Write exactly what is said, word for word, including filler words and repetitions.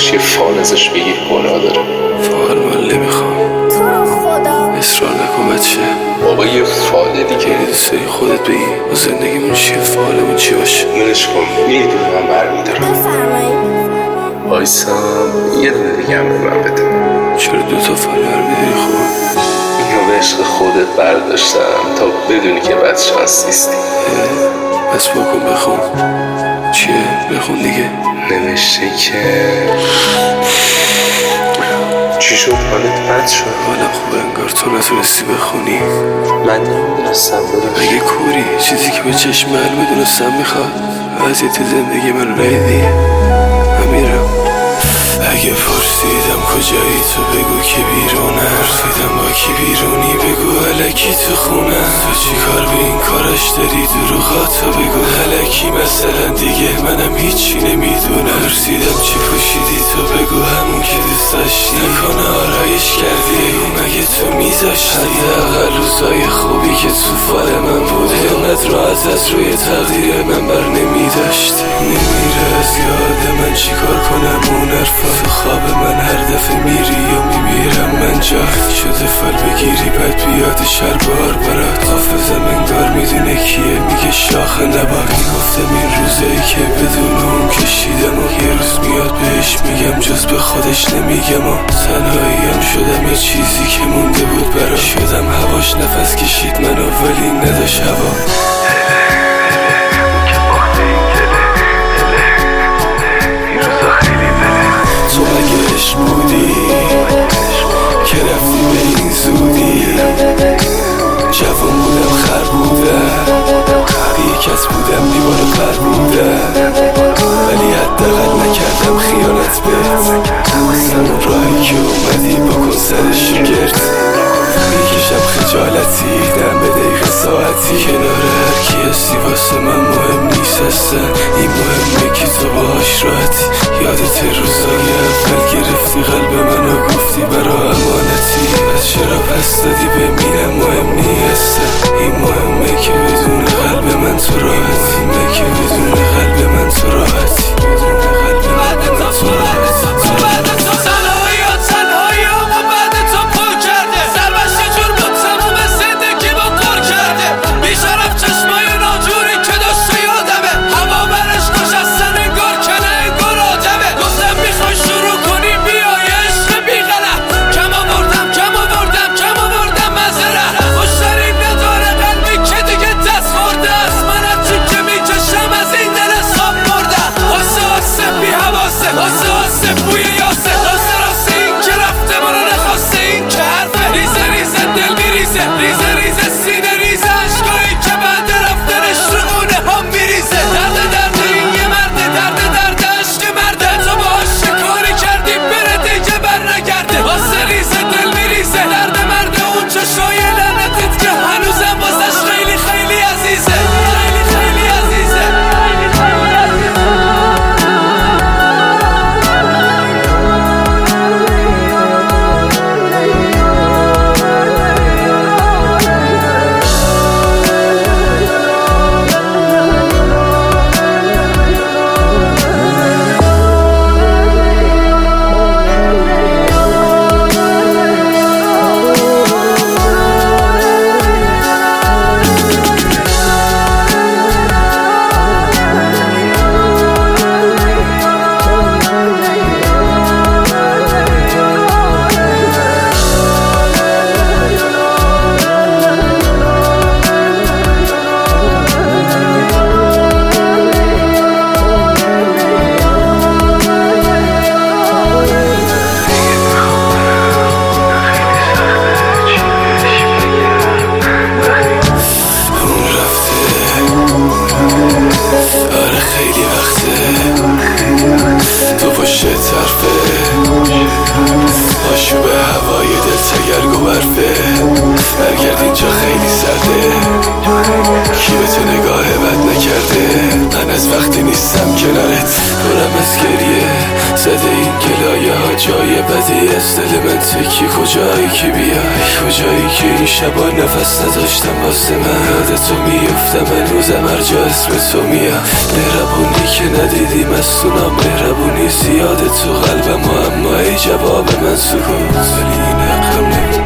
داداش یه فال ازش بگی گناه داره. فال من نمیخوام، اصرار نکن بچه. بابا یه فال دیگه یه دوست داری خودت بگی و زندگیمون چیه، فالمون چی باشه. منش کن میدونم برمیدارم. وایسام یه دونه دیگه هم رو من بده. چرا دوتا فال برمیداری خوب؟ اینو به عشق خودت برداشتم تا بدونی که بد شانس نیستی. پس بکن بخون. چیه؟ بخون دیگه. نوشته که چی شد؟ حالت بد شد؟ حالم خوبه انگار. تو نتونستی بخونی؟ من نمیدونستم داداش. اگه کوری چیزی که به چشم من بدونستم میخواد وضعیت زندگی من ریدی. من میرم. اگه پرسیدم کجایی تو بگو که بیرون، حرفیدم با کی بیرونی بگو الکی تو خونه. تو چی کار به این کارش داری؟ دروغاتو بگو الکی مثلا دیگه منم هیچی نمیدونم. پرسیدم چی پوشیدی تو بگو همون که دوست داشتی. نکنه آرایش کردی بگو مگه تو میذاشتی. حداقل روزای خوبی که تو فال من بوده اینقدر راحت از روی تقدیر من بر نمیداشتی. نمیره از یاد من چی کار کنم اون حرفا. تو خواب من هر دفعه میری و میمیرم من جات شده فال بگیری بعد بیاد شر بار برات. حافظم انگار میدونه کیه میگه شاخ نبار. میگفتم این روزایی که بدون اون کشیدم و یه روز میاد بهش میگم جز به خودش نمیگم و تنهاییم شدم یه چیزی که مونده بود برا. شدم هواش نفس کشید منو ولی نداشت هوا. تو مگه عشق بودی که رفتی به این زودی؟ جوان بودم خر بودم بی کس بودم دیوار پر بودم ولی حداقل نکردم خیانت بهت. همون راهی که اومدی بکن سرش گرد. میکشم خجالتی دم به دقیقه ساعتی. کنار هر کی هستی واسه من مهم نیست اصلا. این مهمه که تو باهاش راحتی. یادت روزای اول گرفتی قلب منو گفتی برا امانتی. پس چرا پس دادی بمیرم مهم نیست. این مهمه که بدون قلب من تو راحتی. اینه که بدون قلب من تو راحتی. بدون قلب من تو راحتی. برگرد اینجا خیلی سرده. کی به تو نگاه بد نکرده؟ من از وقتی نیستم کنارت پرم از گریه. زده این گلایه ها جای بدی از دل من تکی. کجایی که بیای، کجایی که این شبا نفس نداشتم واسه من. یاد تو میفتم هنوزم هر جا اسم تو میام. مهربونی که ندیدی مستونم، مهربونی زیاده تو قلبم، اما ای جواب من سکوت. ولی این حقم نبود.